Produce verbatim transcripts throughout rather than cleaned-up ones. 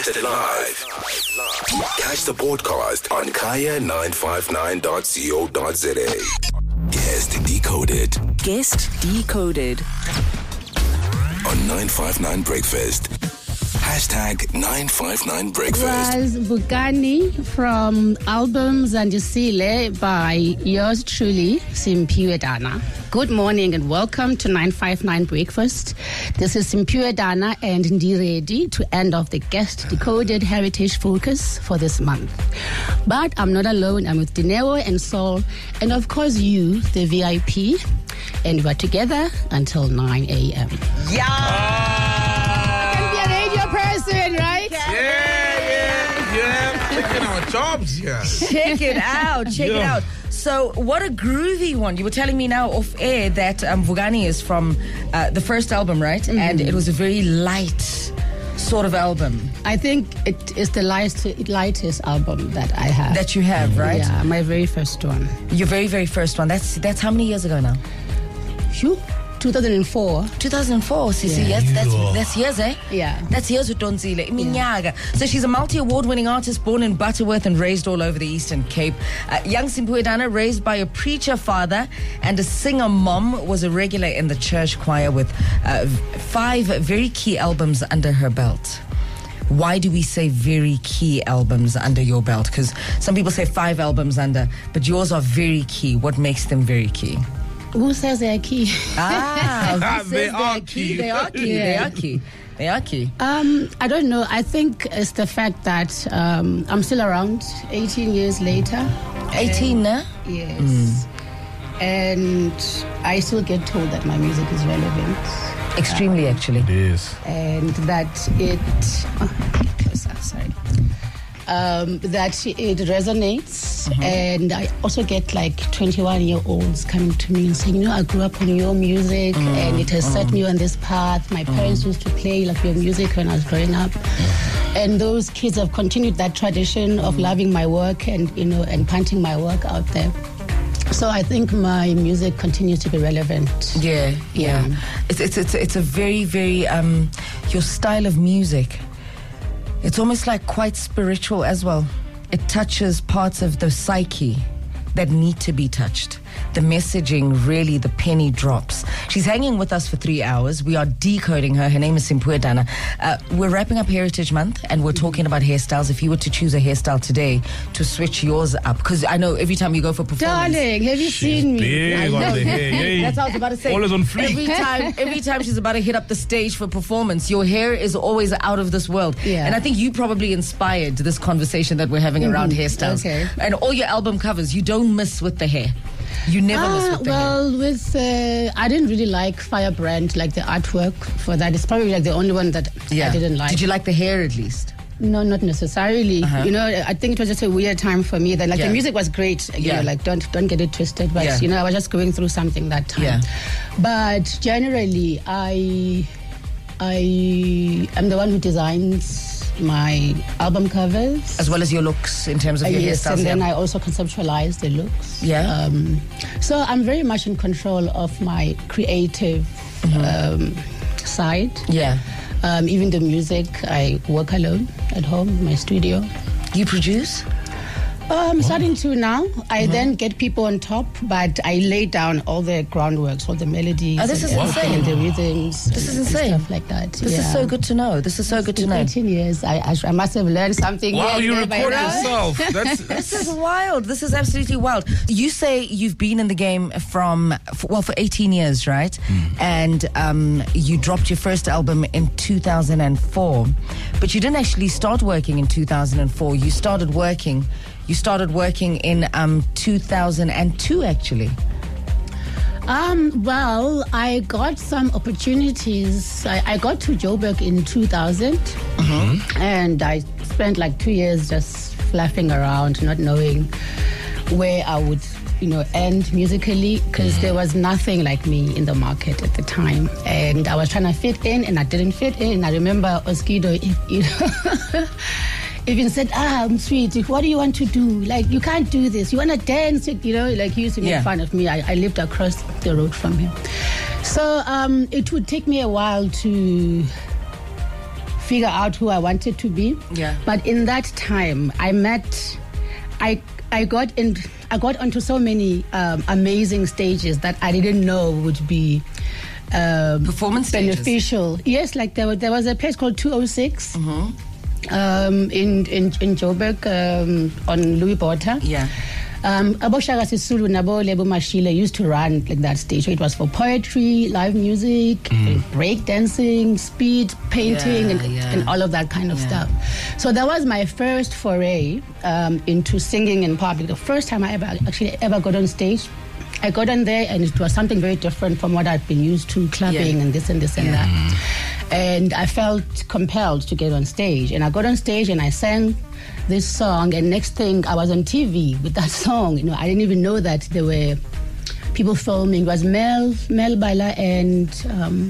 Broadcast it live. Catch the podcast on kaya nine five nine dot co dot za. Guest Decoded. Guest Decoded. On nine five nine Breakfast. Hashtag nine five nine Breakfast. Was Bugani from album Zandisile by yours truly, Simphiwe Dana. Good morning and welcome to nine five nine Breakfast. This is Simphiwe Dana and Ndiredi to end off the Guest Decoded Heritage Focus for this month. But I'm not alone. I'm with Dineo and Sol and of course you, the V I P. And we're together until nine a.m. Yeah! I can be a radio person, right? Yeah, yeah, yeah. Taking our jobs here. Check it out. Check yeah. it out. So, what a groovy one. You were telling me now off air that um, Vugani is from uh, the first album, right? Mm-hmm. And it was a very light sort of album. I think it is the light, lightest album that I have. That you have, right? Yeah, my very first one. Your very, very first one. That's that's how many years ago now? Phew. two thousand four. two thousand four, Sisi. Yeah. Yes, that's, that's years, eh? Yeah. That's years with Donzile. Minyaga. So she's a multi-award-winning artist born in Butterworth and raised all over the Eastern Cape. Uh, young Simphiwe Dana, raised by a preacher father and a singer mom, was a regular in the church choir with uh, five very key albums under her belt. Why do we say very key albums under your belt? Because some people say five albums under, but yours are very key. What makes them very key? Who says they are key? Ah, who says they, they are are key? key. They are key. Yeah. They are key. They are key. Um, I don't know. I think it's the fact that um, I'm still around eighteen years later. eighteen, nah? Yes. Mm. And I still get told that my music is relevant. Extremely, um, actually. It is. And that it... Oh, get closer, sorry. Um, that it resonates, mm-hmm. and I also get like twenty-one-year-olds coming to me and saying, you know, I grew up on your music, mm-hmm. and it has set mm-hmm. me on this path. My parents mm-hmm. used to play like your music when I was growing up, mm-hmm. and those kids have continued that tradition of mm-hmm. loving my work and you know and punting my work out there. So I think my music continues to be relevant. Yeah, yeah. yeah. It's it's it's it's a very very um your style of music. It's almost like quite spiritual as well. It touches parts of the psyche that need to be touched. The messaging, really, the penny drops. She's hanging with us for three hours. We are decoding her. Her name is Simphiwe Dana. Uh, we're wrapping up Heritage Month, and we're talking about hairstyles. If you were to choose a hairstyle today to switch yours up, because I know every time you go for performance... Darling, have you she's seen me? Big on the hair. Yeah. That's what I was about to say. Always on fleek. Every time, every time she's about to hit up the stage for performance, your hair is always out of this world. Yeah. And I think you probably inspired this conversation that we're having mm-hmm. around hairstyles. Okay. And all your album covers, you don't miss with the hair. You never ah, miss with the well, hair. with uh, I didn't really like Firebrand, like the artwork for that. It's probably like the only one that yeah. I didn't like. Did you like the hair at least? No, not necessarily. Uh-huh. You know, I think it was just a weird time for me. That like yeah. the music was great. You yeah. know, like don't don't get it twisted. But yeah. you know, I was just going through something that time. Yeah. But generally, I I am the one who designs my album covers, as well as your looks in terms of your uh, yes, hairstyles. and then yeah. I also conceptualize the looks. Yeah. Um, so I'm very much in control of my creative mm-hmm. um, side. Yeah. Um, even the music, I work alone at home, in my studio. You produce? Oh, I'm starting to now. I mm-hmm. then get people on top, but I lay down all the groundworks, all the melodies. Oh, this and, is insane. And the rhythms. This and, is insane. And stuff like that. This yeah. is so good to know. This is so good to know. eighteen years. I, I, I must have learned something. Wow, here you and there record by now. yourself. That's, that's This is wild. This is absolutely wild. You say you've been in the game from, well, for eighteen years, right? Mm. And um, you dropped your first album in two thousand four. But you didn't actually start working in two thousand four. You started working... You started working in um, two thousand two, actually. Um, well, I got some opportunities. I, I got to Joburg in two thousand, mm-hmm. and I spent like two years just flapping around, not knowing where I would, you know, end musically, because there was nothing like me in the market at the time, and I was trying to fit in, and I didn't fit in. I remember Oskido, you know. Even said, ah, I'm sweet. What do you want to do? Like, you can't do this. You want to dance? You know, like, he used to make yeah. fun of me. I, I lived across the road from him. So um, it would take me a while to figure out who I wanted to be. Yeah. But in that time, I met, I I got in, I got onto so many um, amazing stages that I didn't know would be um, Performance stages. beneficial. Yes, like there was, there was a place called two oh six Mm-hmm. um, in in in Joburg um, on Louis Botha. Yeah. Um, Abo Shaka Sisulu Nabo Lebo Mashile used to run like that stage. So it was for poetry, live music, break dancing, speed painting, Yeah, and, yeah. and all of that kind of Yeah. stuff. So that was my first foray um, into singing in public. The first time I ever actually ever got on stage. I got on there and it was something very different from what I'd been used to, clubbing Yeah. and this and this and Yeah. that. And I felt compelled to get on stage. And I got on stage and I sang this song. And next thing, I was on T V with that song. You know, I didn't even know that there were people filming. It was Mel, Mel Baila and um,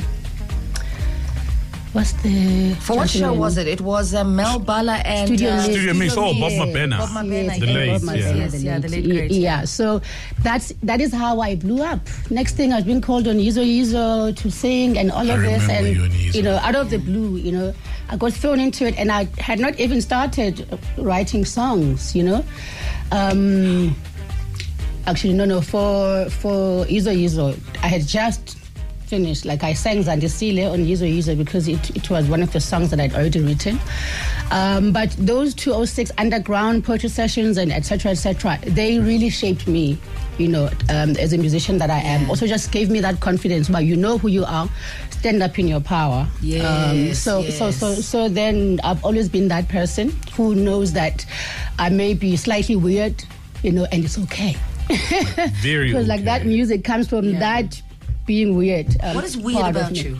what's the For what show gentleman? was it? It was uh, Mel Bala and Studio uh, Mix. Studio Mix. Oh, Bob Mabena. Bob Mabena. Yes, The yes, late, Bob Marley, yeah. yes, yeah, the late great. Yeah, so that's that is how I blew up. Next thing, I've been called on Yizo Yizo to sing and all I of this, remember and you on Yizo. you know, out of the blue, you know, I got thrown into it, and I had not even started writing songs, you know. Um, actually, no, no, for for Yizo Yizo, I had just finished. Like I sang Zandisile on Yizo Yizo because it, it was one of the songs that I'd already written. Um, but those two oh six underground poetry sessions and et cetera, et cetera, they really shaped me, you know, um, as a musician that I am. Also just gave me that confidence, but you know who you are, stand up in your power. Yes, so, so, so, yes. so then I've always been that person who knows that I may be slightly weird, you know, and it's okay. Very Because like that okay. music comes from Yeah. that being weird. um, What is weird part of about me. you?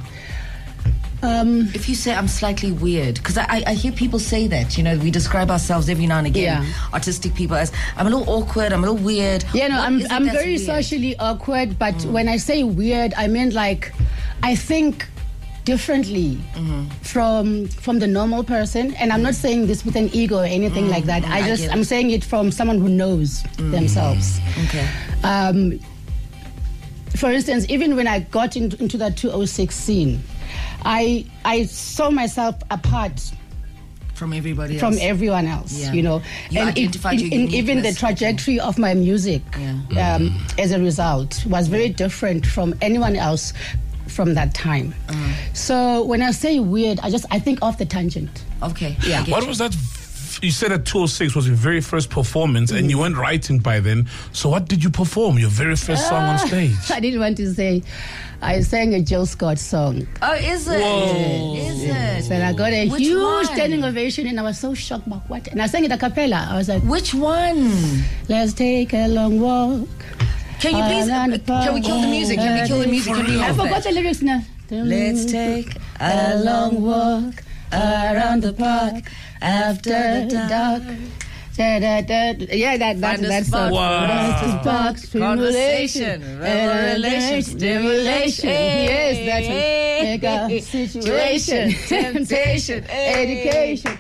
Um, If you say I'm slightly weird, because I, I, I hear people say that, you know, we describe ourselves every now and again, Yeah. artistic people, as I'm a little awkward, I'm a little weird. Yeah, no, What I'm is it I'm that's very weird? socially awkward, but when I say weird, I mean like I think differently from from the normal person, and I'm not saying this with an ego or anything like that. I I just get it. I'm saying it from someone who knows themselves. Okay. Um, for instance, even when I got in, into that two oh six scene, I I saw myself apart From everybody else. from everyone else, Yeah. you know. You and identified your in, even the uniqueness. trajectory of my music Yeah. um, as a result was very different from anyone else from that time. Uh-huh. So when I say weird, I just I think off the tangent. Okay. Yeah. I get What you. was that? f- You said that two oh six was your very first performance, and you weren't writing by then. So what did you perform? Your very first song on stage? I didn't want to say. I sang a Jill Scott song. Oh, is it? Whoa. Is it? And I got a Which huge one? standing ovation, and I was so shocked about what. And I sang it a cappella. I was like, Which one? let's take a long walk. Can you please? around Uh, the park. can we kill the music? Can we kill the music? Can we I have forgot that? the lyrics now. Let's take a long walk around the park after dark. Da, da, da. Yeah, that that Find a that spot song. Wow. Find a spot, Conversation, stimulation, revelation, stimulation. Yes, that's it. Make a situation, temptation, education,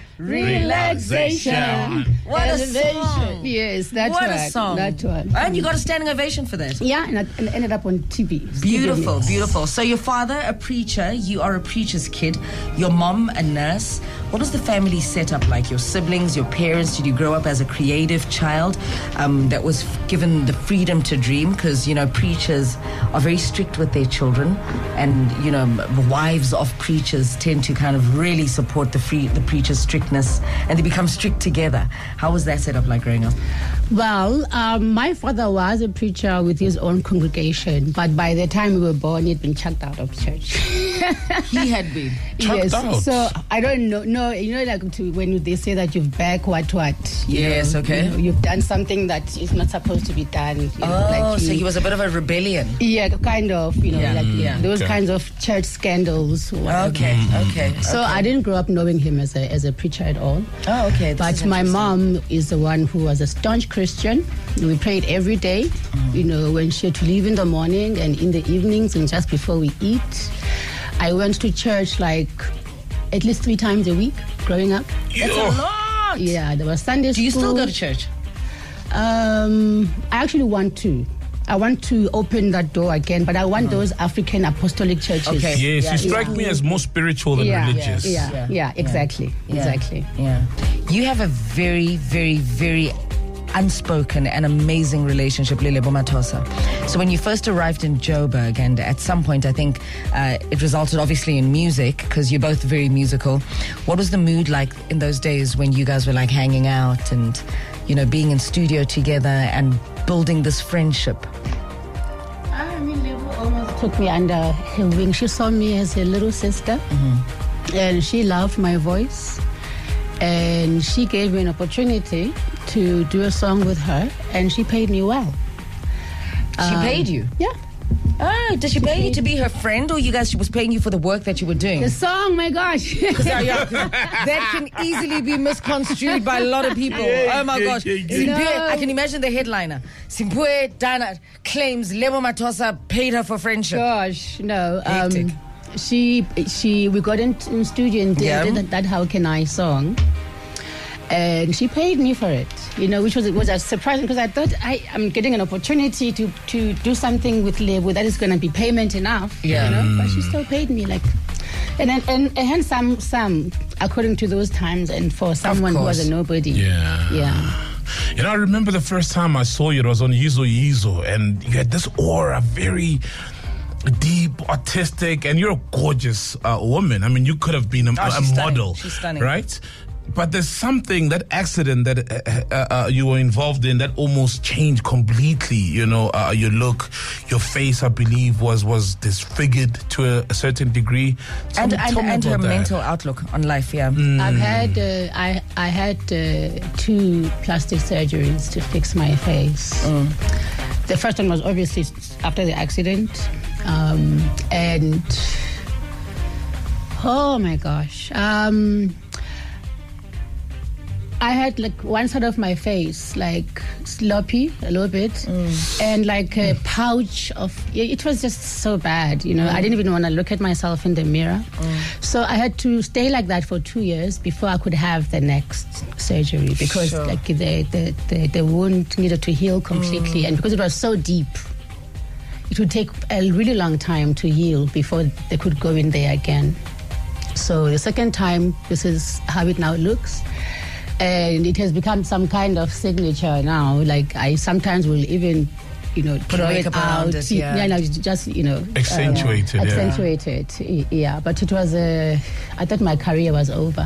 relaxation, What a elevation. song. Yes, that's What one. a song. That one. And you got a standing ovation for that. Yeah, and I and I ended up on T V. Beautiful, Studio Mix. beautiful. So your father, a preacher, you are a preacher's kid, your mom, a nurse. What was the family setup like? Your siblings, your parents? Did you grow up as a creative child um, that was given the freedom to dream? Because, you know, preachers are very strict with their children, and, you know, the wives of preachers tend to kind of really support the free, the preacher's strictness, and they become strict together. How was that set up like growing up? Well, um, my father was a preacher with his own congregation, but by the time we were born, he'd been chucked out of church. He had been. Chucked yes. out. So I don't know. No, you know, like to, when they say that you've back what what. you Yes, know, okay. You know, you've done something that is not supposed to be done. You know, Oh, like so you- he was a bit of a rebellion. Yeah, kind of. You know, Yeah. like Yeah. those Okay. kinds of church scandals. Whatever. Okay, okay. So okay. I didn't grow up knowing him as a as a preacher at all. Oh, okay. This But is my interesting. mom is the one who was a staunch Christian. We prayed every day, Mm. you know, when she had to leave in the morning and in the evenings and just before we eat. I went to church like at least three times a week growing up. That's a lot. Yeah, there was Sunday Do you school. still go to church? Um, I actually want to. I want to open that door again, but I want Uh-huh. those African apostolic churches. Okay. Yes, Yeah, you strike yeah. me as more spiritual than Yeah, religious. Yeah, yeah, Yeah. exactly, Yeah. exactly. Yeah. You have a very, very, very unspoken and amazing relationship, Lelebo Mathosa. So when you first arrived in Joburg, and at some point I think uh, it resulted obviously in music, because you're both very musical. What was the mood like in those days when you guys were like hanging out and, you know, being in studio together and building this friendship? I mean, Lebo almost took me under her wing. She saw me as her little sister, Mm-hmm. and she loved my voice. And she gave me an opportunity to do a song with her, and she paid me well. She Um, paid you? Yeah. Oh, did she pay you to be her friend, or you guys, she was paying you for the work that you were doing? The song, my gosh. Yeah, yeah. That can easily be misconstrued by a lot of people. Yeah, Oh my yeah, gosh. yeah, yeah. Simphiwe- No. I can imagine the headliner. Simphiwe Dana claims Lebo Mathosa paid her for friendship. Gosh, no. Hectic. Um, she, she, we got in, in studio and did, Yeah. did that, that How Can I song. And she paid me for it, you know, which was was a surprising, because I thought I, I'm getting an opportunity to, to do something with Lebo that is going to be payment enough, Yeah. you know, but she still paid me like, and and and, and some some according to those times, and for someone who was course. a nobody, Yeah. yeah. You know, I remember the first time I saw you, it was on Yizo Yizo, and you had this aura, very deep, artistic, and you're a gorgeous uh, woman. I mean, you could have been a, Oh, a she's stunning. model, She's stunning. right? But there's something, that accident that uh, uh, uh, you were involved in, that almost changed completely, you know, uh, your look, your face, I believe, was was disfigured to a, a certain degree. Tell And, me- and, tell me and her about that. mental outlook on life, yeah. I've had uh, I I had uh, two plastic surgeries to fix my face. The first one was obviously after the accident, um, and oh my gosh, um, I had like one side of my face like sloppy a little bit, and like a pouch of. It was just so bad, you know. I didn't even want to look at myself in the mirror, so I had to stay like that for two years before I could have the next surgery, because Sure. like the the, the the wound needed to heal completely, and because it was so deep, it would take a really long time to heal before they could go in there again. So the second time, this is how it now looks. And it has become some kind of signature now. Like I sometimes will even, you know, Put draw it makeup around out. it, yeah. yeah, no, just you know, Accentuate it, yeah. accentuate it. y- Yeah, but it was a. I thought my career was over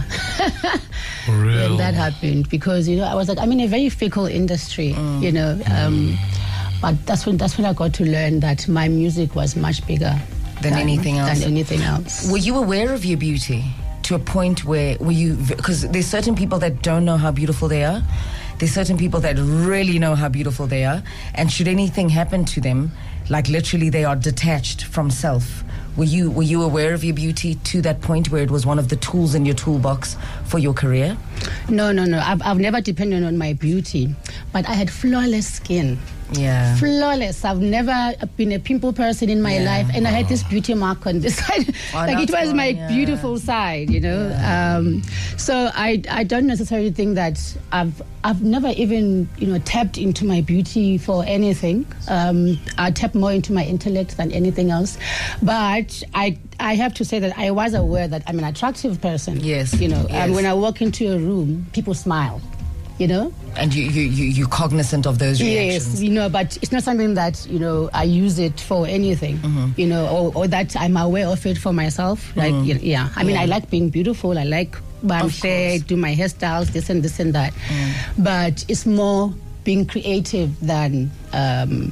For real. when that happened, because you know I was like I'm in a very fickle industry, Mm. you know. Um, but that's when that's when I got to learn that my music was much bigger Than anything else. Than anything else. Were you aware of your beauty to a point where were you, because there's certain people that don't know how beautiful they are, there's certain people that really know how beautiful they are, and should anything happen to them, like literally they are detached from self. Were you were you aware of your beauty to that point where it was one of the tools in your toolbox for your career? No, no, no. I've, I've never depended on my beauty, but I had flawless skin. Yeah. Flawless. I've never been a pimple person in my Yeah. life, and I had this beauty mark on this side. Oh, like it that's was my fine, yeah. beautiful side, you know. Um, so I, I don't necessarily think that I've, I've never even, you know, tapped into my beauty for anything. Um, I tap more into my intellect than anything else. But I, I have to say that I was aware that I'm an attractive person. Yes, You know, yes. and when I walk into a room, people smile. You know. And you you you you're cognizant of those reactions. Yes, you know, but it's not something that, you know, I use it for anything, Mm-hmm. you know, or, or that I'm aware of it for myself. Like, Mm-hmm. y- yeah, I mean, I like being beautiful. I like bang hair, do my hairstyles, this and this and that. Mm. But it's more being creative than um,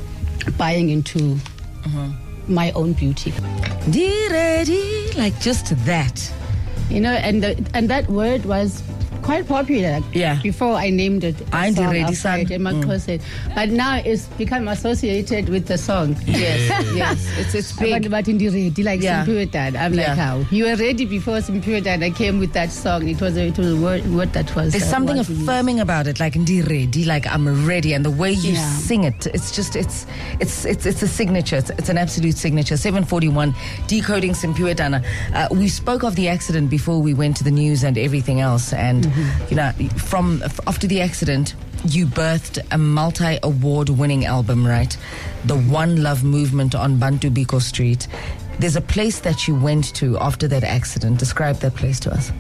buying into Mm-hmm. my own beauty. Di ready, like just that. You know, and the, and that word was quite popular. Yeah. Before I named it. the I'm song ready, after son. it, Emma Kose. But now it's become associated with the song. Yes, yes, it's it's But, big. but in the ready, like Yeah. Simphiwe Dad. I'm like, Yeah. how? You were ready before Simphiwe Dad. I came with that song. It was a, it was a word, word that was. There's uh, something was used. affirming about it, like ndi ready, like I'm ready, and the way you Yeah. sing it, it's just it's it's it's it's a signature. It's, it's an absolute signature. seven forty-one, decoding Simphiwe Dana. Uh, we spoke of the accident before we went to the news and everything else, and You know, from after the accident, you birthed a multi-award-winning album, right? The One Love Movement on Bantu Biko Street. There's a place that you went to after that accident. Describe that place to us.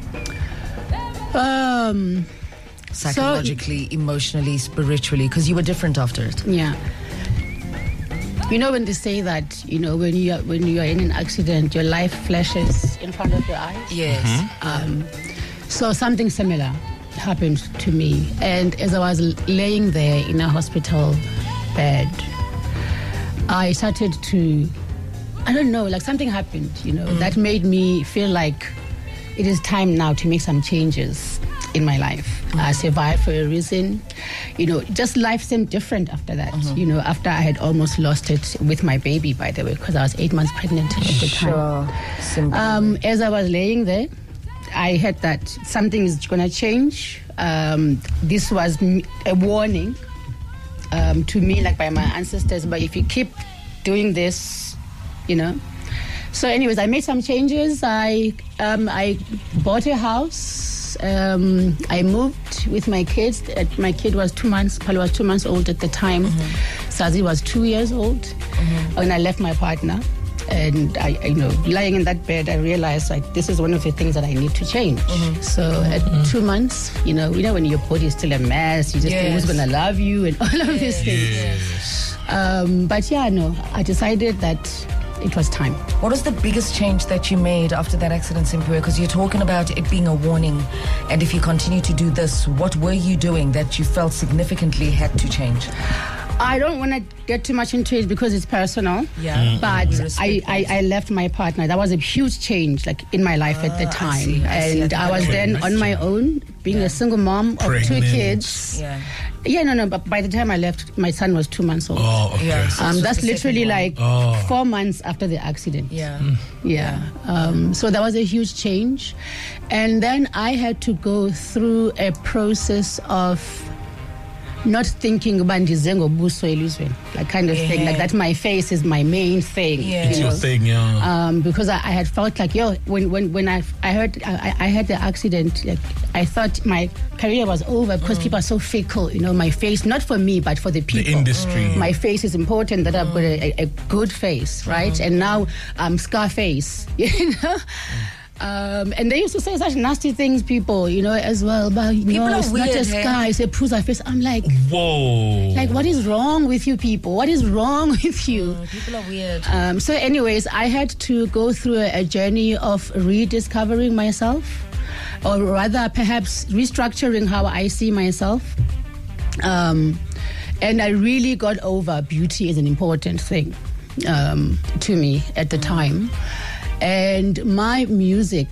Um, Psychologically, so, emotionally, spiritually, because you were different after it. Yeah. You know when they say that, you know, when you are, when you are in an accident, your life flashes in front of your eyes. Yes. Mm-hmm. Um, so something similar happened to me, and as I was laying there in a hospital bed, I started to, I don't know, like something happened, you know, mm. that made me feel like it is time now to make some changes in my life. Mm-hmm. I survived for a reason. You know, just life seemed different after that. Mm-hmm. You know, after I had almost lost it with my baby, by the way, because I was eight months pregnant at the time. Sure. Um, as I was laying there, I heard that something is going to change. Um, this was a warning um, to me, like by my ancestors. But if you keep doing this, you know. So, anyways, I made some changes. I um, I bought a house. Um, I moved with my kids. My kid was two months. Palo was two months old at the time. Mm-hmm. Sazi was two years old. Mm-hmm. When I left my partner, and I, I, you know, lying in that bed, I realized like this is one of the things that I need to change. Mm-hmm. So mm-hmm. at two months, you know, you know when your body is still a mess, you just yes. think who's gonna love you and all of yes. these things. Yes. Um, but yeah, no, I decided that it was time. What was the biggest change that you made after that accident, Simphiwe? Because you're talking about it being a warning, and if you continue to do this, what were you doing that you felt significantly had to change? I don't want to get too much into it because it's personal. Yeah. Mm-hmm. But I, I, I left my partner. That was a huge change, like in my life uh, at the time. I see, I and see. I, I was then nice on my own, being yeah. a single mom of Pregnant. two kids. Yeah. Yeah, no, no. But by the time I left, my son was two months old. Oh, okay. Yeah, so um, that's literally like oh. four months after the accident. Yeah. Mm. Yeah. Um, so that was a huge change, and then I had to go through a process of not thinking about Ndizengo Buso Elizweni, like kind of yeah. thing, like that my face is my main thing. Yeah. It's you your know? thing, yeah. Um, because I, I had felt like, yo, when when, when I I heard I, I had the accident, like, I thought my career was over because mm. people are so fickle, you know, my face, not for me, but for the people. The industry. Mm. My face is important, that mm. I've got a, a good face, right? Mm. And now I'm Scarface, you know? Mm. Um, and they used to say such nasty things, people, you know, as well. But you people know, are it's weird, not a hey? scar, it's a Prusa face. I'm like, whoa. Like, what is wrong with you people? What is wrong with you? Mm, people are weird. Um, so anyways, I had to go through a, a journey of rediscovering myself, or rather perhaps restructuring how I see myself. Um, and I really got over beauty as an important thing um, to me at the mm. time. And my music,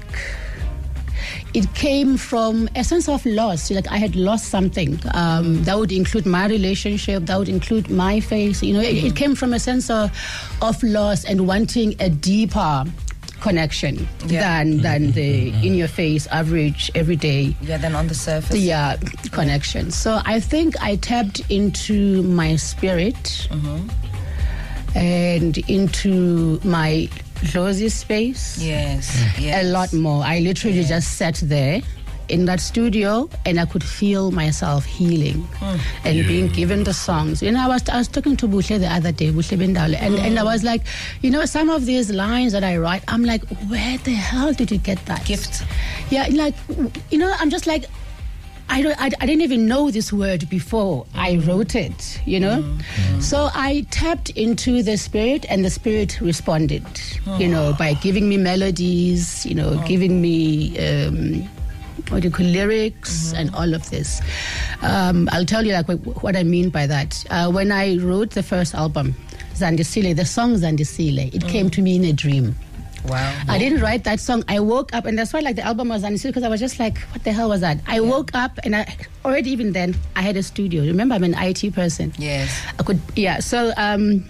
it came from a sense of loss. Like I had lost something. Um, that would include my relationship. That would include my face. You know, it, it came from a sense of, of loss and wanting a deeper connection yeah. than than the in your face average everyday. Yeah, than on the surface. Yeah, connection. Yeah. So I think I tapped into my spirit mm-hmm. and into my Lozi space. Yes, yes. A lot more. I literally yes. just sat there in that studio and I could feel myself healing mm. and yeah. being given the songs. You know, I was I was talking to Bushle the other day, Bushle Bendale, and, mm. and I was like, you know, some of these lines that I write, I'm like, where the hell did you get that? Gift. Yeah, like, you know, I'm just like, I, don't, I, I didn't even know this word before I wrote it, you know? Mm-hmm. So I tapped into the spirit and the spirit responded, oh. you know, by giving me melodies, you know, oh. giving me, um, what do you call lyrics mm-hmm. and all of this. Um, I'll tell you like what, what I mean by that. Uh, when I wrote the first album, Zandisile, the song Zandisile, it mm. came to me in a dream. Wow. I didn't write that song. I woke up, and that's why like the album was Zandisile, because I was just like, what the hell was that? I yeah. woke up, and I already even then, I had a studio. Remember, I'm an I T person. Yes. I could, yeah. So um,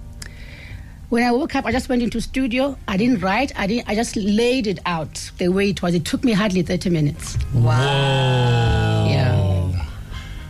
when I woke up, I just went into studio. I didn't write. I didn't. I just laid it out the way it was. It took me hardly thirty minutes. Wow. Yeah.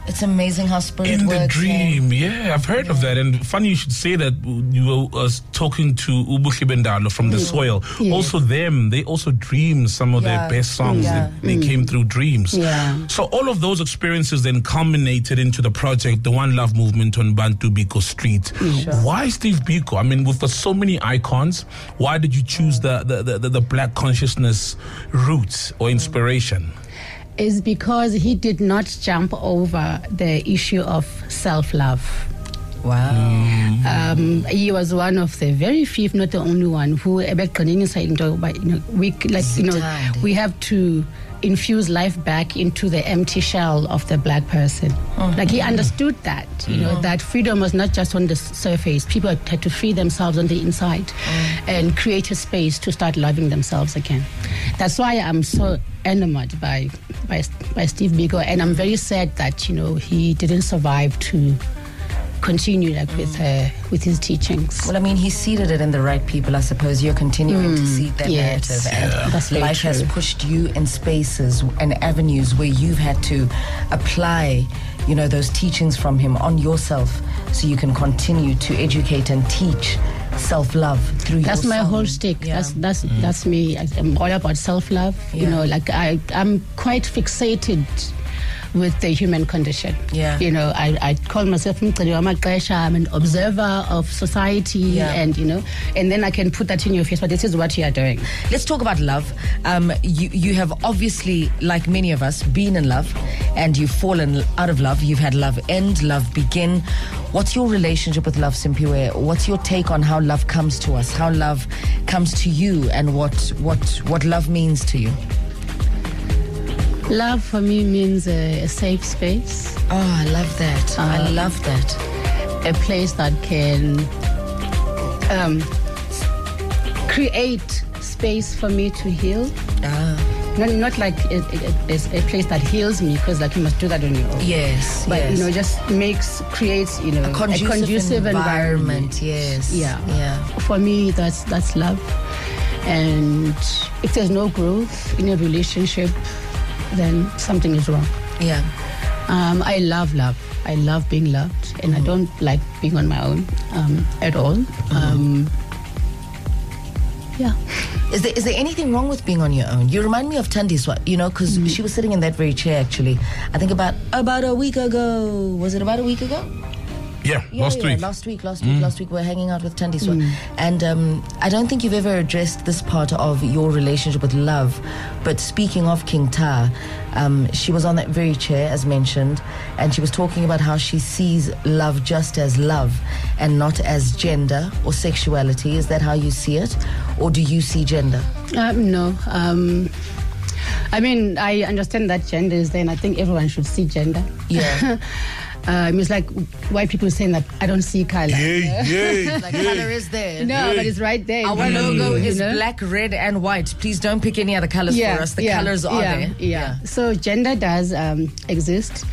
It's amazing how spirit In works. the dream, yeah, I've heard Yeah. of that. And funny you should say that. You were uh, talking to Ubuhle Bendalo from The Soil. Yes. Also them, they also dream some of Yeah. their best songs. Yeah. They, they came through dreams. Yeah. So all of those experiences then culminated into the project, the One Love movement on Bantu Biko Street. Why Steve Biko? I mean, we've got so many icons. Why did you choose the, the, the, the, the black consciousness route or inspiration? Is because he did not jump over the issue of self-love. Wow. Um, he was one of the very few, if not the only one, who but you know, we like you know Zitandi. we have to infuse life back into the empty shell of the black person. Like he understood that, you know, that freedom was not just on the s- surface. People had to free themselves on the inside and create a space to start loving themselves again. That's why I'm so enamored by by by Steve Biko, and I'm very sad that you know he didn't survive to continue like with uh, with his teachings. Well, I mean, he seeded it in the right people. I suppose you're continuing to seed that yes. narrative. Yeah. And That's very life has true. pushed you in spaces and avenues where you've had to apply, you know, those teachings from him on yourself so you can continue to educate and teach self-love through That's your my song. whole stick. Yeah. That's that's that's me. I'm all about self-love. You Yeah. know, like I I'm quite fixated with the human condition. Yeah. You know, I, I call myself I'm an observer of society, Yeah. and you know, and then I can put that in your face. But this is what you are doing. Let's talk about love. Um, you, you have obviously, like many of us, been in love and you've fallen out of love. You've had love end, love begin. What's your relationship with love, Simpiwe? What's your take on how love comes to us, how love comes to you, and what, what, what love means to you? Love for me means a, a safe space, Oh, I love that. I Um, love that. a place that can um, create space for me to heal. Ah, Not, not like it, it, it's a place that heals me, because like you must do that on your own. yes, But yes. you know, just makes creates you know a conducive, environment. Yes. Yeah. Yeah. For me, that's that's love. And if there's no growth in a relationship, then something is wrong. Yeah. Um, I love love. I love being loved, and I don't like being on my own um, at all. Um, yeah. Is there is there anything wrong with being on your own? You remind me of Tandiswa, you know, because she was sitting in that very chair actually. I think about about a week ago. Was it about a week ago? Yeah, Yeah, last yeah, week. Last week, last week, last week, we we're hanging out with Tandiswa. And um, I don't think you've ever addressed this part of your relationship with love. But speaking of King Ta, um, she was on that very chair, as mentioned, and she was talking about how she sees love just as love and not as gender or sexuality. Is that how you see it? Or do you see gender? Um, no. Um, I mean, I understand that gender is there, and I think everyone should see gender. Yeah. um, it's like white people saying that I don't see color. Yeah, yeah, Like, color is there. No, but it's right there. Our You logo is know? black, red, and white. Please don't pick any other colors Yeah, for us. The yeah, colors are yeah, there. Yeah. So gender does um, exist.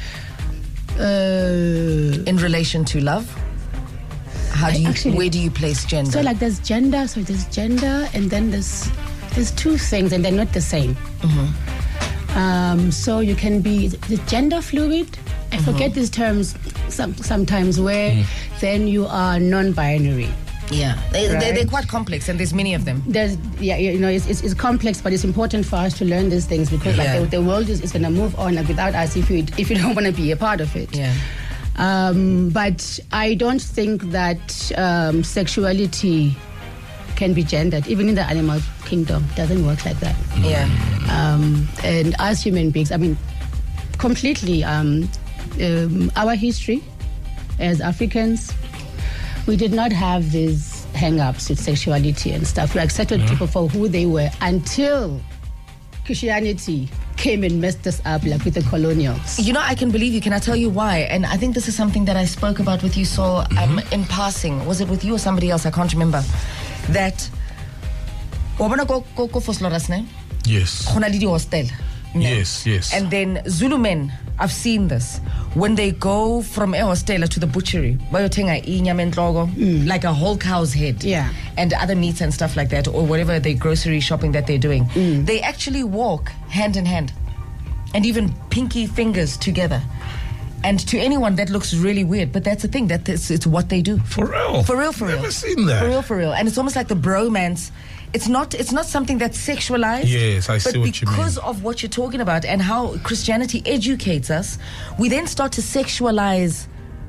Uh, In relation to love, how do you? Actually- where do you place gender? so like there's gender, so there's gender, and then there's there's two things, and they're not the same. Um, so you can be the gender fluid. I forget these terms some, sometimes, where then you are non-binary. yeah, they, they, they're Right. quite complex, and there's many of them. There's, yeah, you know, it's, it's, it's complex, but it's important for us to learn these things, because Yeah. like the, the world is, is going to move on like, without us if you if you don't want to be a part of it. Yeah. Um, but I don't think that um, sexuality can be gendered, even in the animal kingdom. It doesn't work like that. Yeah. Um, and as human beings, I mean, completely, um, um, our history as Africans, we did not have these hang-ups with sexuality and stuff. We accepted people for who they were until Christianity came and messed us up, like with the colonials. You know, I can believe you. Can I tell you why? And I think this is something that I spoke about with you, Saul, um, in passing. Was it with you or somebody else? I can't remember. That. Wabona go go go for Sloras, ne? Yes. Khona le di hostel. Ne? Yes, yes. And then Zulu men, I've seen this. When they go from a hostel to the butchery, bayotenga inyama entlogo, like a whole cow's head, Yeah. and other meats and stuff like that, or whatever they grocery shopping that they're doing, they actually walk hand in hand, and even pinky fingers together. And to anyone that looks really weird, but that's the thing, that it's, it's what they do. For real. For real, for real. Never seen that. For real, for real. And it's almost like the bromance. It's not it's not something that's sexualized. Yes, I see but what you mean. because of what you're talking about and how Christianity educates us, we then start to sexualize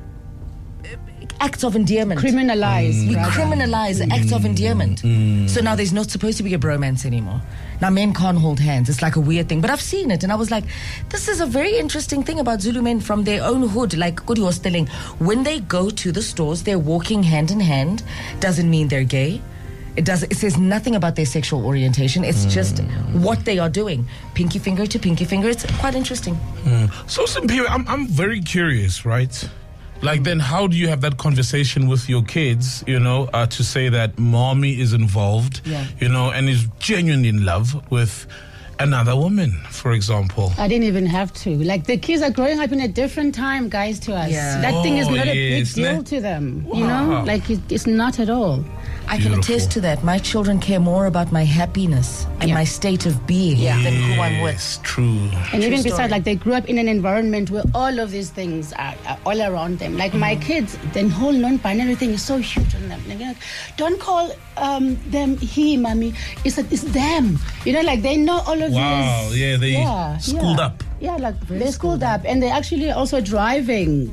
acts of endearment. Criminalize. We rather. criminalize acts of endearment. So now there's not supposed to be a bromance anymore. Now men can't hold hands. It's like a weird thing. But I've seen it and I was like, this is a very interesting thing about Zulu men from their own hood. Like Kudi was telling, when they go to the stores, they're walking hand in hand. Doesn't mean they're gay. It does. It says nothing about their sexual orientation. It's mm. just what they are doing. Pinky finger to pinky finger. It's quite interesting. Mm. So, Simpiwe, I'm I'm very curious, right? Like, then how do you have that conversation with your kids, you know, uh, to say that mommy is involved, yeah. you know, and is genuinely in love with another woman, for example? I didn't even have to. Like, the kids are growing up in a different time, guys, to us. Yeah. That oh, thing is not yes, a big deal ne? to them. Wow. You know? Like, it, it's not at all. I can Beautiful. attest to that. My children care more about my happiness and Yeah. my state of being Yeah. than who I'm with. Yes, true. And even story. besides, like, they grew up in an environment where all of these things are, are all around them. Like, my kids, the whole non-binary thing is so huge on them. Like, you know, don't call um, them he, mommy. It's, a, it's them. You know, like, they know all of Wow, this. yeah, they yeah, schooled yeah. up. Yeah, like, they're schooled up. And they're actually also driving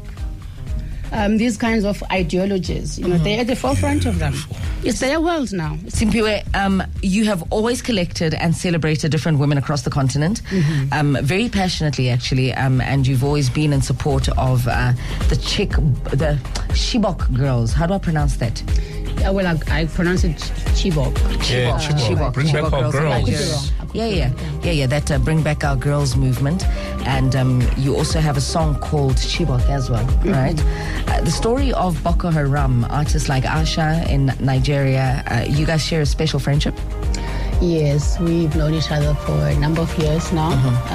um, these kinds of ideologies. You know, they're at the forefront of them. It's their world now. Simpiwe, um, you have always collected and celebrated different women across the continent, Mm-hmm. um, very passionately, actually, um, and you've always been in support of uh, the Chick, the Chibok girls. How do I pronounce that? Yeah, well, I, I pronounce it Chibok. Yeah, Uh, Chibok. Bring back our of girls. Nigeria. Yeah, yeah, yeah, yeah. That uh, Bring Back Our Girls movement, and um, you also have a song called Chibok as well, right? Uh, the story of Boko Haram, artists like Asha in Nigeria. Uh, you guys share a special friendship. Yes, we've known each other for a number of years now.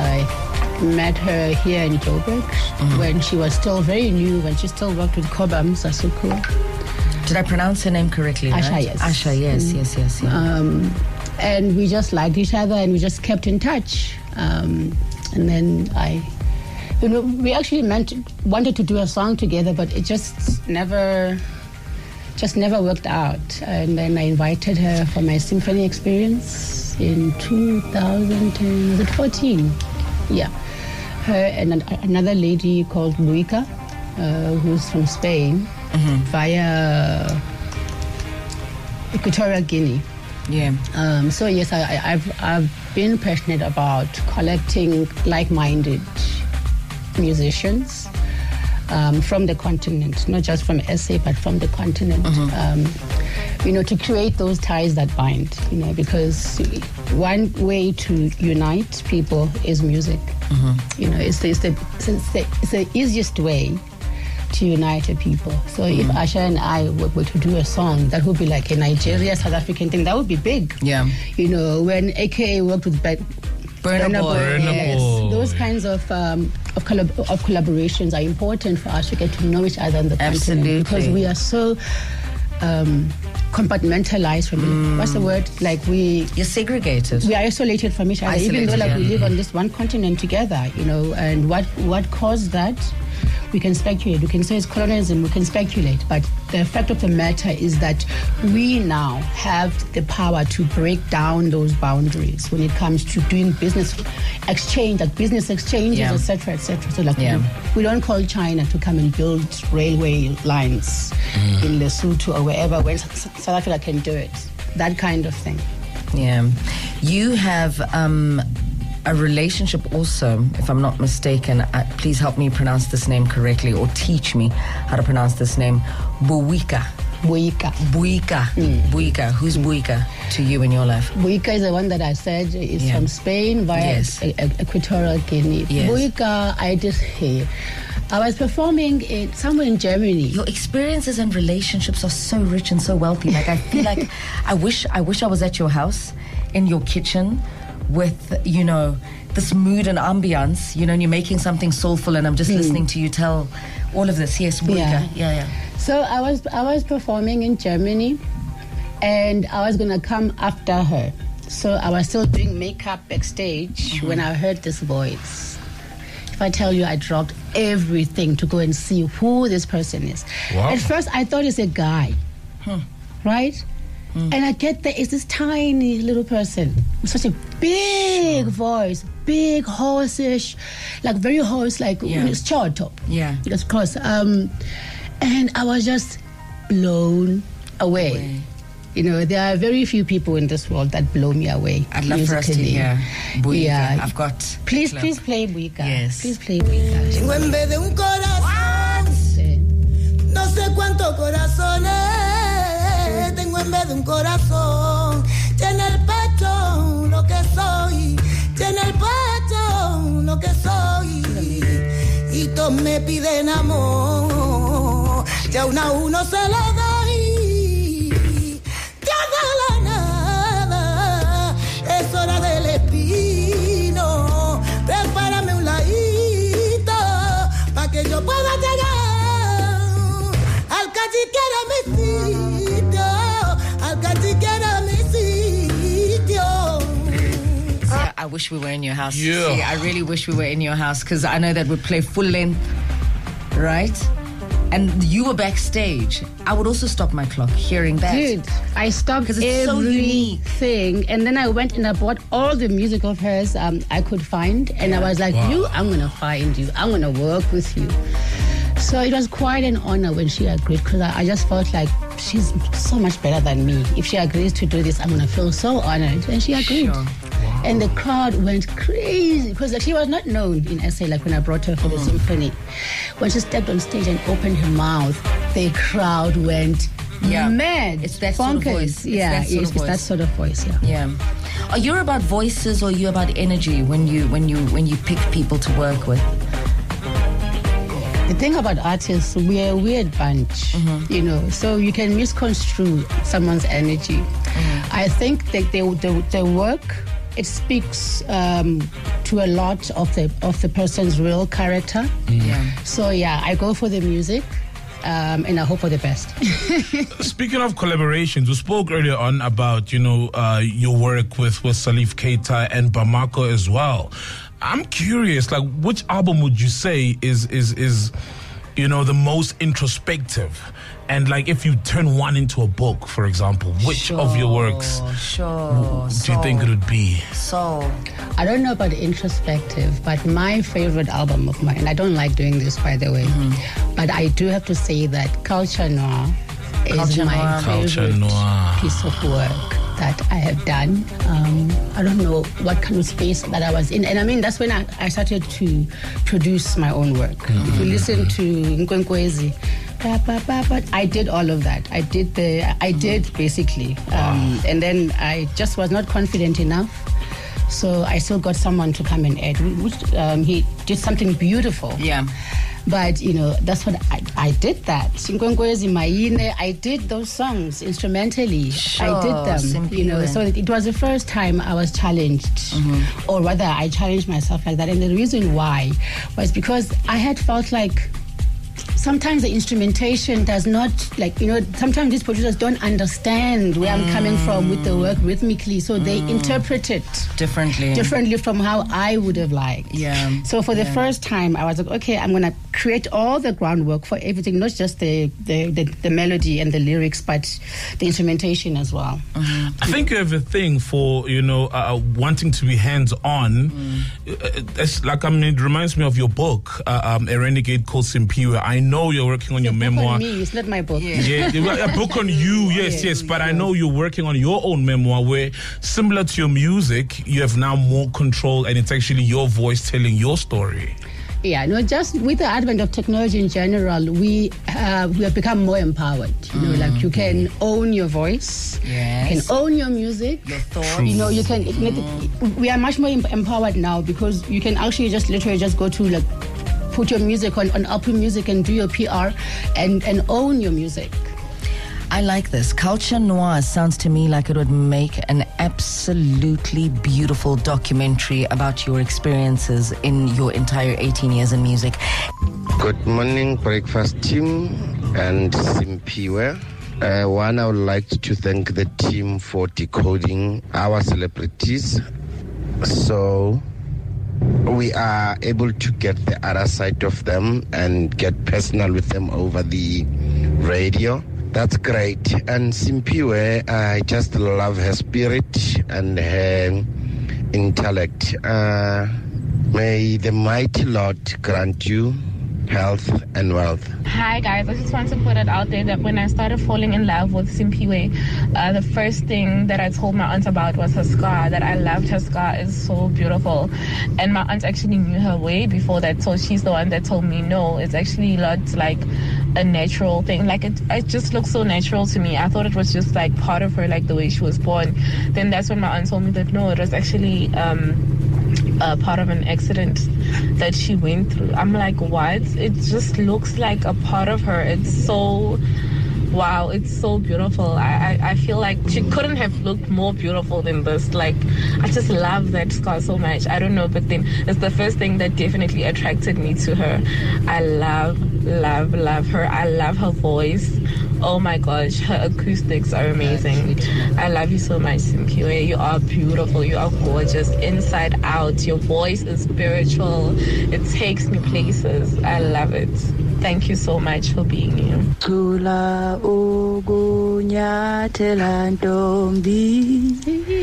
I met her here in Joburg when she was still very new, when she still worked with Kobam Sasuku. Did I pronounce her name correctly? Asha, right? yes. Asha, yes, yes, yes. Yeah. Um, and we just liked each other and we just kept in touch. Um, and then I, you know, we actually meant wanted to do a song together, but it just never, just never worked out. And then I invited her for my symphony experience in two thousand fourteen. Yeah, her and an, another lady called Luica, uh, who's from Spain, mm-hmm. via Equatorial Guinea. Yeah. Um, so yes, I, I, I've I've been passionate about collecting like-minded musicians um, from the continent, not just from S A, but from the continent. Mm-hmm. Um, you know, to create those ties that bind. You know, because one way to unite people is music. Mm-hmm. You know, it's the, it's the it's the it's the easiest way to unite a people. So mm. if Asha and I were, were to do a song, that would be like a Nigeria, South African thing. That would be big. Yeah. You know, when A K A worked with Be- Burna Boy. Burna yes, Boy. those kinds of um, of, collab- of collaborations are important for us to get to know each other on the Absolutely. continent, because we are so um, compartmentalized from mm. what's the word? Like we You're segregated. we are isolated from each other, Isolated, even though like yeah. we live on this one continent together, you know. And what what caused that? We can speculate. We can say it's colonialism. We can speculate. But the fact of the matter is that we now have the power to break down those boundaries when it comes to doing business exchange, like business exchanges, Yeah. et cetera, et cetera. So like Yeah. we, we don't call China to come and build railway lines mm. in Lesotho or wherever when South Africa can do it. That kind of thing. Yeah. You have um, a relationship also, if I'm not mistaken, uh, please help me pronounce this name correctly or teach me how to pronounce this name, Buika. Buika. Buika. Mm. Buika. Who's Buika to you in your life? Buika is the one that I said is Yeah. from Spain via Yes. e- e- Equatorial Guinea. Yes. Buika, I just hey, I was performing in somewhere in Germany. Your experiences and relationships are so rich and so wealthy. Like I feel like I wish I wish I was at your house, in your kitchen, with, you know, this mood and ambiance, you know, and you're making something soulful and I'm just listening to you tell all of this. Yes, Buika. Yeah. Yeah, yeah. So I was I was performing in Germany, and I was gonna come after her. So I was still doing makeup backstage when I heard this voice. if I tell you I dropped everything to go and see who this person is. Wow. At first, I thought it's a guy, Huh. right? Mm. And I get there, it's this tiny little person with such a big voice, big hoarse-ish, like very hoarse, like Yeah. it's top. Yeah. Of course. Um, and I was just blown away. Away. You know, there are very few people in this world that blow me away. I'd love for us to musically. hear Buika. Yeah. I've got. Please, clip. please play Buika. Yes. Please play Buika. Tengo en vez de un corazón, Sí. no sé cuántos corazones. Tengo en vez de un corazón. Tiene el pecho lo que soy. Tiene el pecho lo que soy. Y todos me piden amor. Ya uno a uno se lo doy. Ya de la nada. Es hora del espino. Prepárame un ladito pa' que yo pueda llegar al cachiquero a mi sitio, al cachiquero a mi sitio. See, I wish we were in your house. Yeah. See, I really wish we were in your house because I know that would play full length, right? And you were backstage. I would also stop my clock hearing that. Dude, I stopped 'Cause it's so unique. everything, and then I went and I bought all the music of hers um, I could find, and I was like, Wow. "You, I'm gonna find you. I'm gonna work with you." So it was quite an honor when she agreed, because I, I just felt like she's so much better than me. If she agrees to do this, I'm gonna feel so honored, and she agreed. Sure. And the crowd went crazy because like, she was not known in S A like when I brought her for the symphony. When she stepped on stage and opened her mouth, the crowd went Yeah. mad. It's that sort of Bonkers. voice. It's Yeah, that sort it's, of it's that voice. sort of voice. Yeah. Yeah. Are you about voices or are you about energy when you when you when you pick people to work with? The thing about artists, we're a weird bunch, Mm-hmm. you know, so you can misconstrue someone's energy. Mm-hmm. I think that they, the, the work, it speaks um, to a lot of the of the person's real character. Yeah. So yeah, I go for the music, um, and I hope for the best. Speaking of collaborations, we spoke earlier on about, you know, uh, your work with, with Salif Keita and Bamako as well. I'm curious, like, which album would you say is, is, is, you know, the most introspective? And, like, if you turn one into a book, for example, which of your works Sure. do you think it would be? So, I don't know about introspective, but my favorite album of mine, and I don't like doing this, by the way, Mm-hmm. but I do have to say that Culture Noir is Culture my Noir. Culture favorite Noir. piece of work that I have done. Um, I don't know what kind of space that I was in. And I mean, that's when I, I started to produce my own work. Mm-hmm. If you listen to Nkwenkwezi, ba, ba, ba, ba, I did all of that. I did the, I did basically. Um, and then I just was not confident enough. So I still got someone to come and add. Which, um, he did something beautiful. yeah. But, you know, that's what I, I did that. Nkwenkwezi, Maine, I did those songs instrumentally. I did them, Sure, you know. Simpiwe. So it was the first time I was challenged, or rather I challenged myself like that. And the reason why was because I had felt like sometimes the instrumentation does not, like, you know, sometimes these producers don't understand where I'm coming from with the work rhythmically. So they interpret it Differently. differently from how I would have liked. Yeah. So for the Yeah. first time, I was like, okay, I'm going to create all the groundwork for everything, not just the, the, the, the melody and the lyrics, but the instrumentation as well. I think you have a thing for, you know, uh, wanting to be hands-on. Mm. Uh, It's like, I mean, it reminds me of your book, uh, um, A Renegade Called Simpiwe. I know you're working on your It's a book memoir. on me, it's not my book. Yeah. Yeah, they wrote a book on you, yes, Yeah, yes. But I know you're working on your own memoir where, similar to your music, you have now more control and it's actually your voice telling your story. Yeah, no, just with the advent of technology in general, we uh, we have become more empowered. You know, like you can own your voice, Yes. you can own your music, Your thoughts. You know, you can. We are much more em- empowered now because you can actually just literally just go to like put your music on on Apple Music and do your P R and and own your music. I like this. Culture Noir sounds to me like it would make an absolutely beautiful documentary about your experiences in your entire eighteen years in music. Good morning, breakfast team and Simpiwe. Uh, one, I would like to thank the team for decoding our celebrities. So, we are able to get the other side of them and get personal with them over the radio. That's great. And Simpiwe, I just love her spirit and her intellect. Uh, may the mighty Lord grant you health and wealth. Hi guys, I just want to put it out there that when I started falling in love with Simpiwe, uh, the first thing that I told my aunt about was her scar, that I loved her scar. It's so beautiful. And my aunt actually knew her way before that, so she's the one that told me, no, it's actually not like a natural thing. Like it, it just looks so natural to me. I thought it was just like part of her, like the way she was born. Then that's when my aunt told me that no, it was actually um, uh, part of an accident that she went through. I'm like, what? It just looks like a part of her. It's so, wow, it's so beautiful. I, I, I feel like she couldn't have looked more beautiful than this. Like, I just love that scar so much. I don't know, but then it's the first thing that definitely attracted me to her. I love, love, love her. I love her voice. Oh my gosh, her acoustics are amazing. I love you so much, Simpiwe. You are beautiful. You are gorgeous inside out. Your voice is spiritual. It takes me places. I love it. Thank you so much for being you. Tula ugunyathela ntombi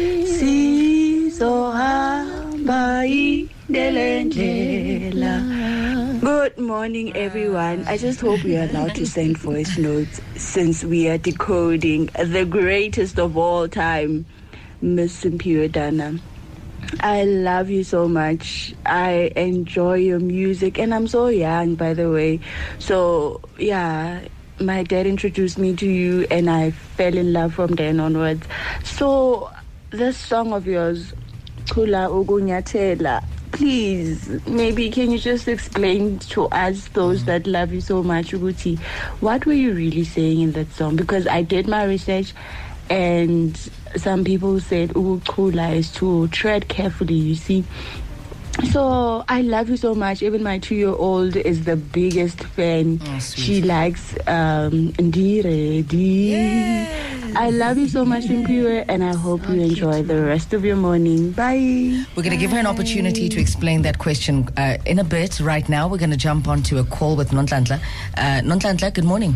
sizohamba indelendlela. Good morning, everyone. I just hope we are allowed to send voice notes since we are decoding the greatest of all time, Miss Simpiwe Dana. I love you so much. I enjoy your music, and I'm so young, by the way. So, yeah, my dad introduced me to you, and I fell in love from then onwards. So, this song of yours, Kula Ugunyathela, please, maybe can you just explain to us, those that love you so much, Uguti, what were you really saying in that song? Because I did my research, and some people said Ukula is to tread carefully, you see. So I love you so much. Even my two-year-old is the biggest fan. Oh, she likes um, Ndire Di. Yes. I love you so much, Simpiwe, and I hope oh, you enjoy the rest of your morning. Bye. We're going to give her an opportunity to explain that question uh, in a bit. Right now, we're going to jump onto a call with Nonhlanhla. Uh, Nonhlanhla, good morning.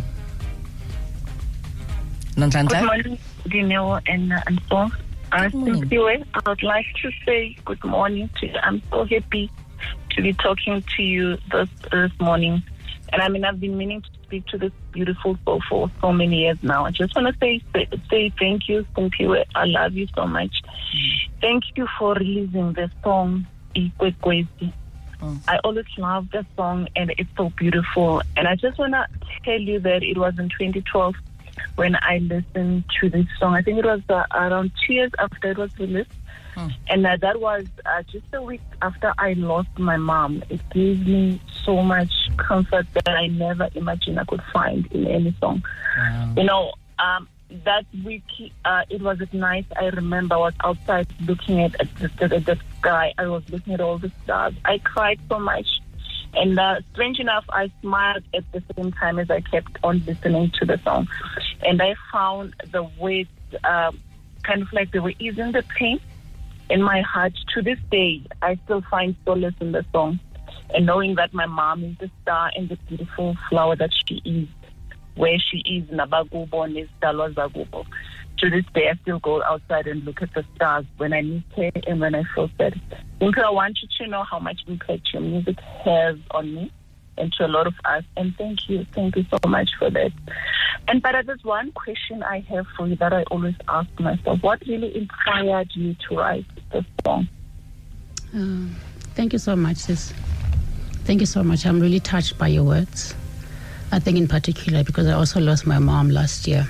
Nonhlanhla. Good morning, Dineo and uh, and so. Uh, Simpiwe, I would like to say good morning to you. I'm so happy to be talking to you this, this morning. And I mean, I've been meaning to speak to this beautiful soul for so many years now. I just want to say, say, say thank you, Simpiwe. I love you so much. Mm. Thank you for releasing the song, Ikwekwezi. Mm. I always love the song, and it's so beautiful. And I just want to tell you that it was in twenty twelve when I listened to this song. I think it was uh, around two years after it was released. Hmm. And uh, that was uh, just a week after I lost my mom. It gave me so much comfort that I never imagined I could find in any song. Wow. You know, um, that week, uh, it was at night. I remember I was outside looking at, at, the, at the sky. I was looking at all the stars. I cried so much. And uh, strange enough, I smiled at the same time as I kept on listening to the song. And I found the words uh, kind of like they were easing the pain in my heart. To this day, I still find solace in the song. And knowing that my mom is the star and the beautiful flower that she is, where she is, Nabagubo, Nestalo Zagubo. To this day, I still go outside and look at the stars when I meet her and when I feel sad. Simpiwe, I want you to know how much impact your music has on me and to a lot of us. And thank you. Thank you so much for that. And but there's one question I have for you that I always ask myself. What really inspired you to write this song? Uh, thank you so much, sis. Thank you so much. I'm really touched by your words. I think in particular because I also lost my mom last year.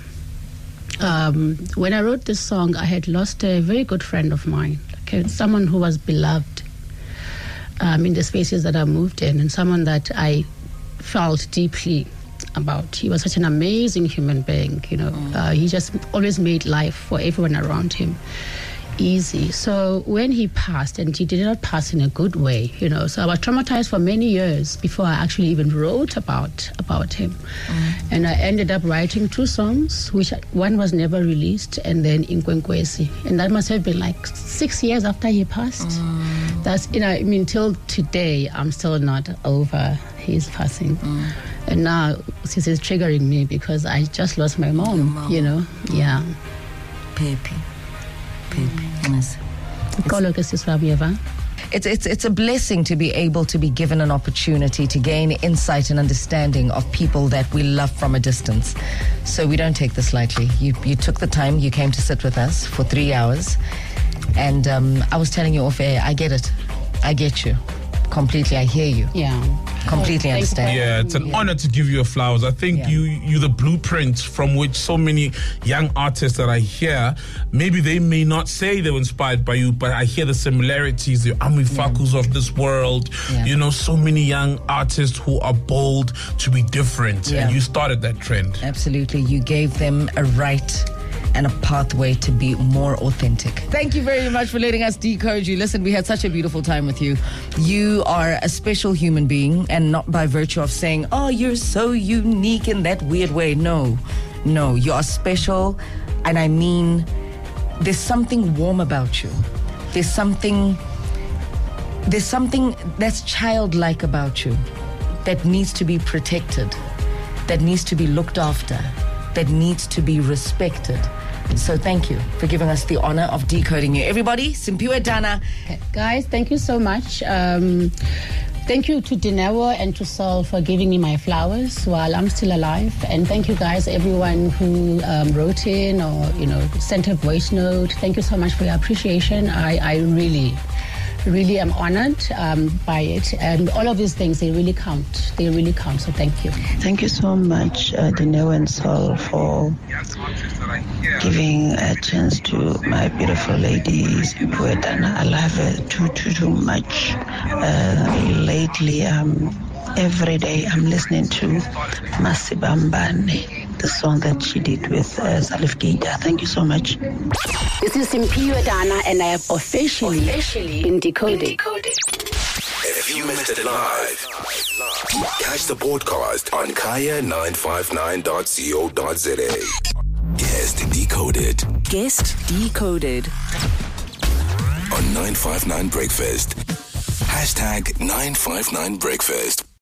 Um, when I wrote this song, I had lost a very good friend of mine, okay, someone who was beloved um, in the spaces that I moved in, and someone that I felt deeply about. He was such an amazing human being, you know. Mm. Uh, he just always made life for everyone around him. easy. So when he passed, and he did not pass in a good way, you know, so I was traumatized for many years before I actually even wrote about about him. Mm. And I ended up writing two songs, which one was never released, and then Inkwenkwezi. And that must have been like six years after he passed. Mm. That's, you know, I mean, till today, I'm still not over his passing. Mm. And now this is triggering me because I just lost my mom, mom. you know. Mm. Yeah. Pepe. Pepe. Yes. It's, it's, it's a blessing to be able to be given an opportunity to gain insight and understanding of people that we love from a distance. So we don't take this lightly. You, you took the time, you came to sit with us for three hours. And um, I was telling you off air, I get it. I get you. Completely, I hear you. Yeah. Completely Thank understand. Yeah, it's an Yeah. honor to give you your flowers. I think Yeah. you you're the blueprint from which so many young artists that I hear, maybe they may not say they were inspired by you, but I hear the similarities, the Ami Fakus of this world. Yeah. You know, so many young artists who are bold to be different. Yeah. And you started that trend. Absolutely. You gave them a right and a pathway to be more authentic. Thank you very much for letting us decode you. Listen, we had such a beautiful time with you. You are a special human being, and not by virtue of saying, oh, you're so unique in that weird way. No, no, you are special. And I mean, there's something warm about you. There's something, there's something that's childlike about you that needs to be protected, that needs to be looked after, that needs to be respected. So thank you for giving us the honor of decoding you. Everybody, Simphiwe Dana. Okay. Guys, thank you so much. Um, thank you to Dineo and to Saul for giving me my flowers while I'm still alive. And thank you guys, everyone who um, wrote in or, you know, sent a voice note. Thank you so much for your appreciation. I, I really... really am honored um, by it, and all of these things, they really count. They really count, so thank you. Thank you so much, uh, Dineo and Saul, for giving a chance to my beautiful lady, Simphiwe Dana. I love her too, too, too much. Uh, lately, um, every day I'm listening to Masibambane, the song that she did with uh, Salif Keita. Thank you so much. This is Simphiwe Dana, and I have officially, officially been decoded. If you missed it live, catch the podcast on kaya nine five nine dot co dot za. Guest Decoded. Guest Decoded. On nine five nine Breakfast. Hashtag nine five nine Breakfast.